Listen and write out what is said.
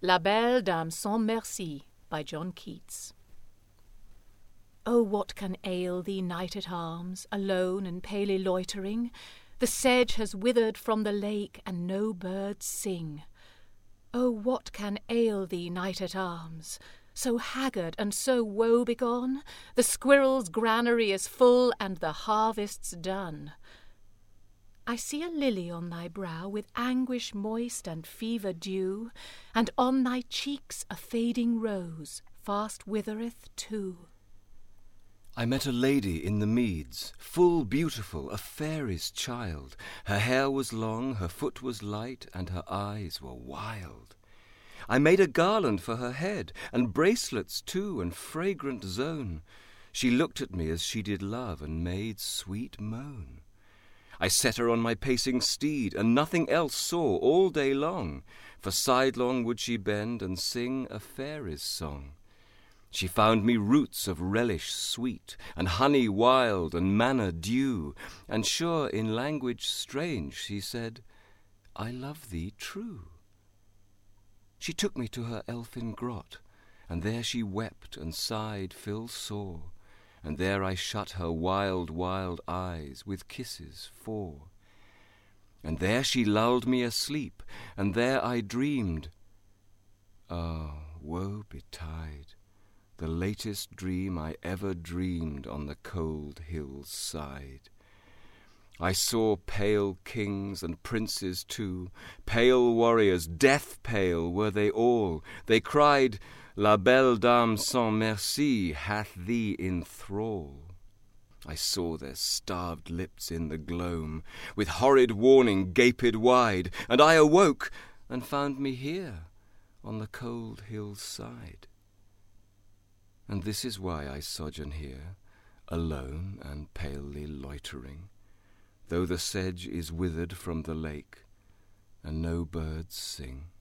La Belle Dame Sans Merci by John Keats. Oh, what can ail thee, knight-at-arms, alone and palely loitering? The sedge has withered from the lake, and no birds sing. Oh, what can ail thee, knight-at-arms, so haggard and so woe-begone? The squirrel's granary is full, and the harvest's done. I see a lily on thy brow, with anguish moist and fever dew, and on thy cheeks a fading rose fast withereth too. I met a lady in the meads, full beautiful, a fairy's child. Her hair was long, her foot was light, and her eyes were wild. I made a garland for her head, and bracelets too, and fragrant zone. She looked at me as she did love, and made sweet moan. I set her on my pacing steed, and nothing else saw all day long, for sidelong would she bend and sing a fairy's song. She found me roots of relish sweet, and honey wild, and manna dew, and sure in language strange she said, I love thee true. She took me to her elfin grot, and there she wept and sighed full sore, and there I shut her wild, wild eyes with kisses 4. And there she lulled me asleep, and there I dreamed. Ah, woe betide, the latest dream I ever dreamed on the cold hill's side. I saw pale kings and princes too, pale warriors, death pale were they all. They cried, La Belle Dame Sans Merci hath thee in thrall. I saw their starved lips in the gloam, with horrid warning gaped wide, and I awoke and found me here on the cold hill's side. And this is why I sojourn here, alone and palely loitering, though the sedge is withered from the lake, and no birds sing.